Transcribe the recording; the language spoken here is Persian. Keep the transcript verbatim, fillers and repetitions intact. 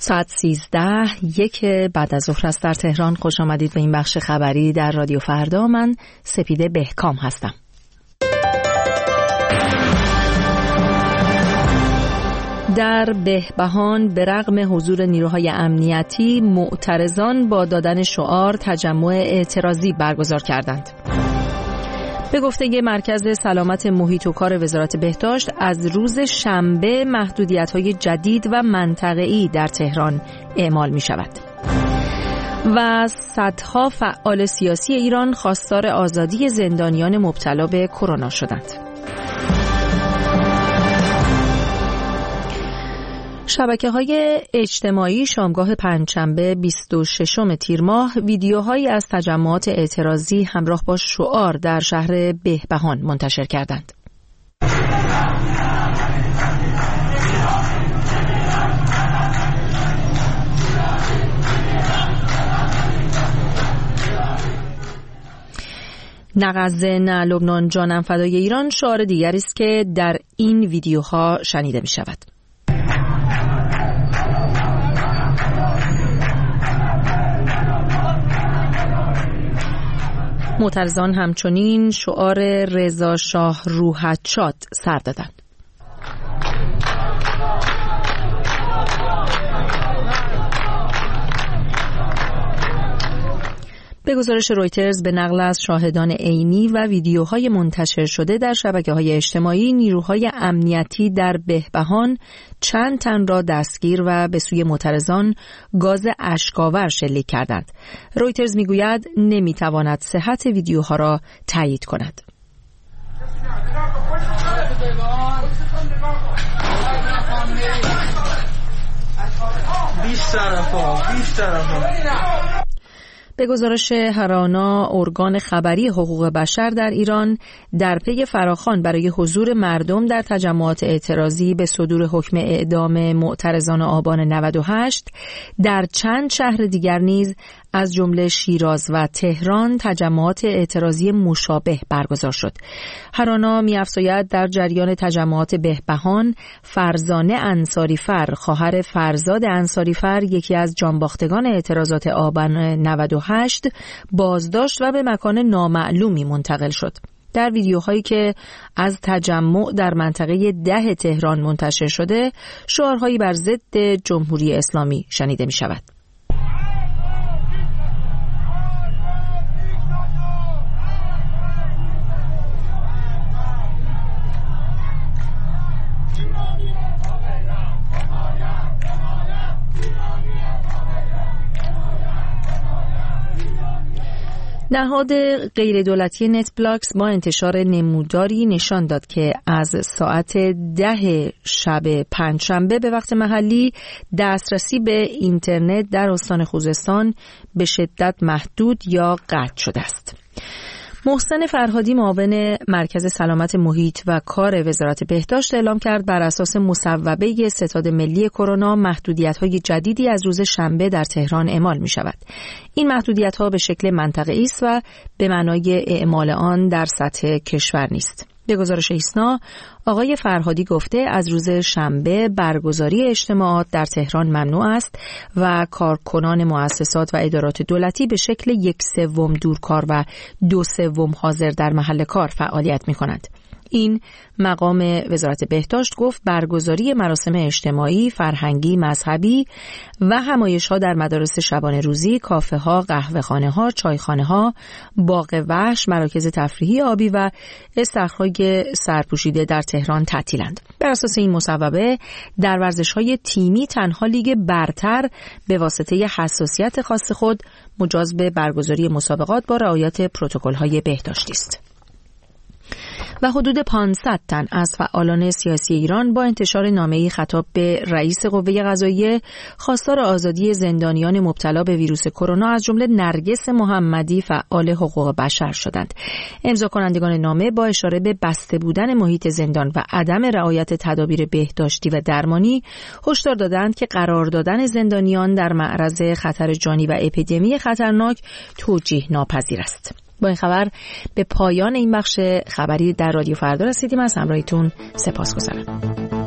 ساعت سیزده یک بعد از ظهر است در تهران. خوش آمدید به این بخش خبری در رادیو فردا. من سپیده بهکام هستم. در بهبهان به رغم حضور نیروهای امنیتی، معترضان با دادن شعار تجمع اعتراضی برگزار کردند. به گفته مرکز سلامت محیط و کار وزارت بهداشت، از روز شنبه محدودیت‌های جدید و منطقه‌ای در تهران اعمال می‌شود. و صدها فعال سیاسی ایران خواستار آزادی زندانیان مبتلا به کرونا شدند. شبکه‌های اجتماعی شامگاه پنجشنبه بیست و ششم تیر ماه ویدیوهایی از تجمعات اعتراضی همراه با شعار در شهر بهبهان منتشر کردند. نه غزه نه لبنان جانم فدای ایران شعار دیگری است که در این ویدیوها شنیده می شود. معترضان همچنین شعار رضا شاه روحت شاد سر دادند. به گزارش رویترز به نقل از شاهدان عینی و ویدیوهای منتشر شده در شبکه‌های اجتماعی، نیروهای امنیتی در بهبهان چند تن را دستگیر و به سوی معترضان گاز اشک‌آور شلیک کردند. رویترز میگوید نمیتواند صحت ویدیوها را تایید کند. بیش طرفا بیش طرفا به گزارش هرانا، ارگان خبری حقوق بشر در ایران در پی فراخوان برای حضور مردم در تجمعات اعتراضی به صدور حکم اعدام معترضان آبان نود و هشت در چند شهر دیگر نیز از جمله شیراز و تهران تجمعات اعتراضی مشابه برگزار شد. هرانا می‌افزاید در جریان تجمعات بهبهان، فرزانه انصاریفر خواهر فرزاد انصاریفر، یکی از جانباختگان اعتراضات آبان نود و هشت، بازداشت و به مکان نامعلومی منتقل شد. در ویدیوهایی که از تجمع در منطقه ده تهران منتشر شده، شعارهایی بر ضد جمهوری اسلامی شنیده می شود. نهاد غیردولتی نت بلاکس با انتشار نموداری نشان داد که از ساعت ده شب پنجشنبه به وقت محلی دسترسی به اینترنت در استان خوزستان به شدت محدود یا قطع شده است. محسن فرهادی، معاون مرکز سلامت محیط و کار وزارت بهداشت، اعلام کرد بر اساس مصوبه ستاد ملی کرونا محدودیت‌های جدیدی از روز شنبه در تهران اعمال می‌شود. این محدودیت‌ها به شکل منطقه‌ای است و به معنای اعمال آن در سطح کشور نیست. به گزارش ایسنا، آقای فرهادی گفته از روز شنبه برگزاری اجتماعات در تهران ممنوع است و کارکنان مؤسسات و ادارات دولتی به شکل یک سوم دورکار و دو سوم حاضر در محل کار فعالیت می‌کنند. این مقام وزارت بهداشت گفت برگزاری مراسم اجتماعی، فرهنگی، مذهبی و همایش‌ها در مدارس شبانه روزی، کافه‌ها، قهوه‌خانه‌ها، چایخانه‌ها، باغ وحش، مراکز تفریحی آبی و استخرهای سرپوشیده در تهران تعطیلند. بر اساس این مصوبه در ورزش‌های تیمی تنها لیگ برتر به واسطه حساسیت خاص خود مجاز به برگزاری مسابقات با رعایت پروتکل‌های بهداشتی است. و حدود پانصد تن از فعالان سیاسی ایران با انتشار نامه‌ای خطاب به رئیس قوه قضاییه خواستار آزادی زندانیان مبتلا به ویروس کرونا از جمله نرگس محمدی فعال حقوق بشر شدند. امضا کنندگان نامه با اشاره به بسته بودن محیط زندان و عدم رعایت تدابیر بهداشتی و درمانی هشدار دادند که قرار دادن زندانیان در معرض خطر جانی و اپیدمی خطرناک توجیه ناپذیر است. با این خبر به پایان این بخش خبری در رادیو فردا رسیدیم. از همراهیتون سپاسگزارم.